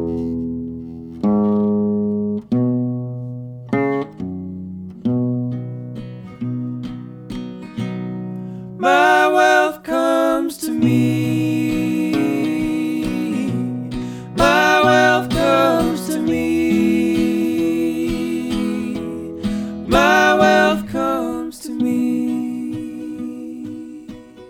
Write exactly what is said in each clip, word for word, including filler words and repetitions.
My wealth comes to me. My wealth comes to me. My wealth comes to me.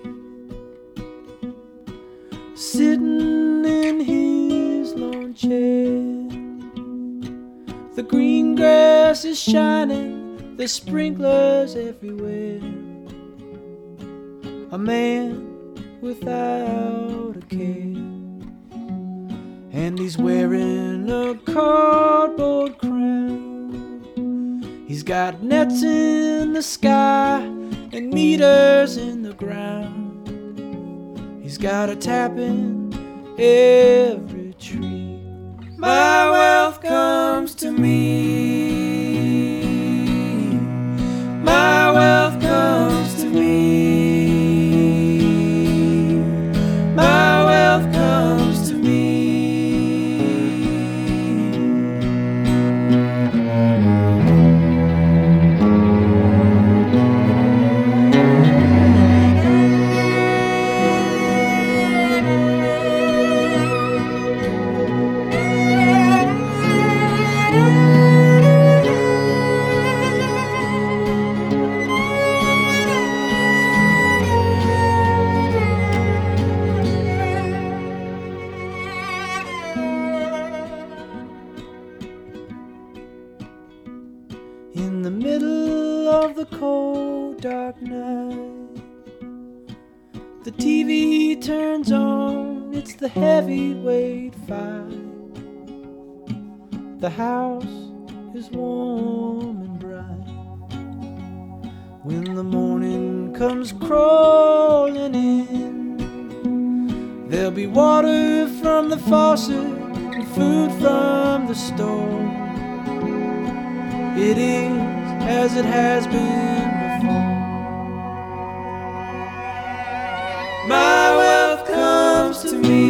Sitting in his lawn chair, the green grass is shining, there's sprinklers everywhere. A man without a care, and he's wearing a cardboard crown. He's got nets in the sky and meters in the ground. He's got a tap in every tree. My wealth comes to me. My wealth comes to me. My wealth comes to me. In the middle of the cold dark night, the T V turns on, it's the heavyweight fight. The house is warm and bright. When the morning comes crawling in, there'll be water from the faucet and food from the store. It is as it has been before. My wealth comes to me.